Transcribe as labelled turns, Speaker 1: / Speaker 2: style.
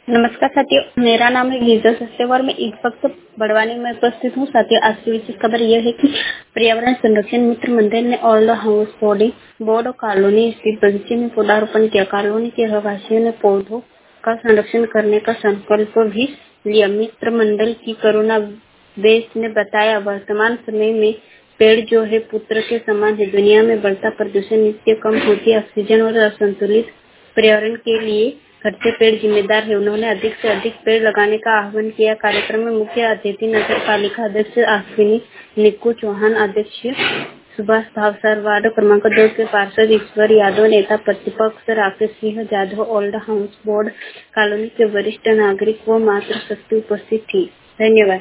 Speaker 1: नमस्कार साथियों, मेरा नाम है गीता सस्तेवर। मैं इस वक्त बड़वानी में उपस्थित हूँ। साथियों, आज की विशेष खबर यह है कि पर्यावरण संरक्षण मित्र मंडल ने ओल्ड हाउस बोर्ड और कॉलोनी स्थित बगीचे में पौधारोपण किया। कॉलोनी के रहवासियों ने पौधों का संरक्षण करने का संकल्प भी लिया। मित्र मंडल की करुणा बेस ने बताया, वर्तमान समय में पेड़ जो है पुत्र के समान है। दुनिया में बढ़ता प्रदूषण नित्य कम होती ऑक्सीजन और असंतुलित पर्यावरण के लिए घटते पेड़ जिम्मेदार है। उन्होंने अधिक से अधिक पेड़ लगाने का आह्वान किया। कार्यक्रम में मुख्य अतिथि नगर पालिका अध्यक्ष अश्विनी निक्कू चौहान, अध्यक्ष सुभाष भावसार, वार्ड क्रमांक 2 के पार्षद ईश्वर यादव, नेता प्रतिपक्ष Rakesh Singh Jadhav, old house board colony के वरिष्ठ नागरिक व मातृशक्ति उपस्थित थी। धन्यवाद।